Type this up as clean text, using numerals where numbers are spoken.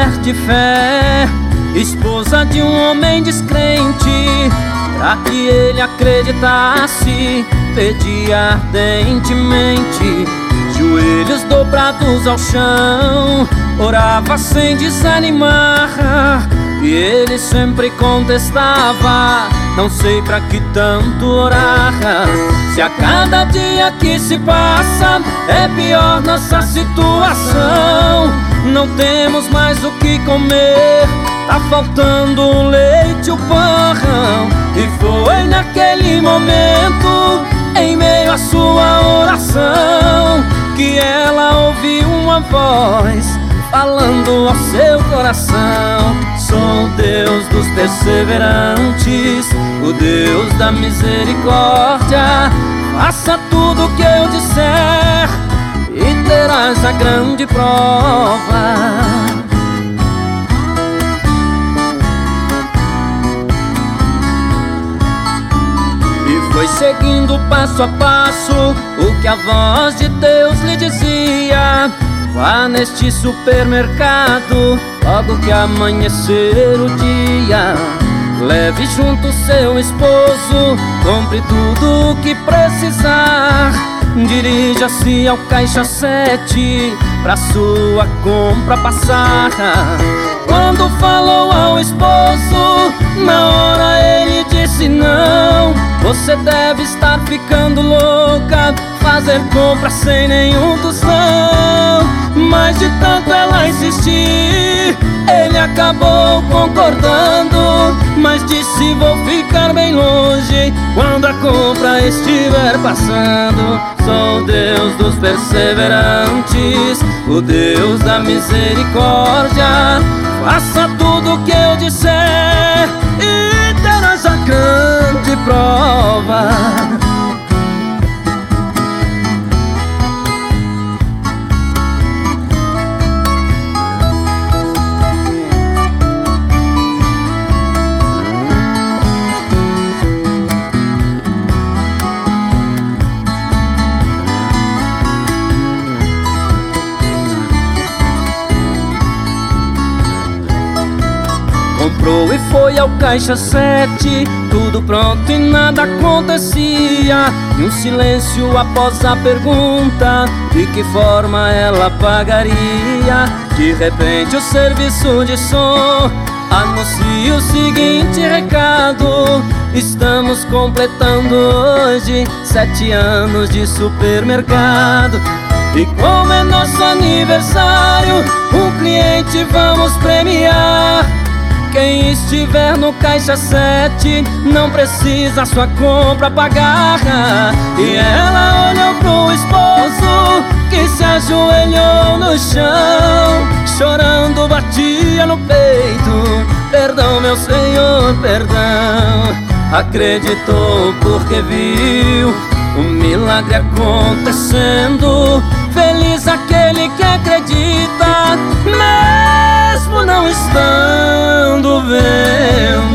mulher de fé, esposa de um homem descrente. Pra que ele acreditasse, pedia ardentemente, joelhos dobrados ao chão, orava sem desanimar. E ele sempre contestava: não sei pra que tanto orar, se a cada dia que se passa é pior nossa situação. Não temos mais o que comer, tá faltando o leite e o pão. E foi naquele momento, em meio à sua oração, que ela ouviu uma voz falando ao seu coração: sou o Deus dos perseverantes, o Deus da misericórdia. Faça tudo o que eu disser e terás a grande prova. Foi seguindo passo a passo o que a voz de Deus lhe dizia: vá neste supermercado logo que amanhecer o dia, leve junto seu esposo, compre tudo o que precisar, dirija-se ao caixa 7 pra sua compra passar. Quando falou ao esposo, na hora ele disse não: você deve estar ficando louca, fazer compra sem nenhum tostão. Mas de tanto ela insistir, ele acabou concordando, mas disse: vou ficar bem longe quando a compra estiver passando. Sou o Deus dos perseverantes, o Deus da misericórdia. Faça tudo o que eu disser e terás a grande prova. Comprou e foi ao caixa 7, tudo pronto e nada acontecia. E um silêncio após a pergunta de que forma ela pagaria. De repente o serviço de som anuncia o seguinte recado: estamos completando hoje 7 anos de supermercado. E como é nosso aniversário, um cliente vamos premiar. Quem estiver no caixa 7 não precisa sua compra pagar. E ela olhou pro esposo que se ajoelhou no chão, chorando batia no peito: perdão meu Senhor, perdão. Acreditou porque viu o milagre acontecendo. Feliz aquele que acredita, mesmo não estando vendo.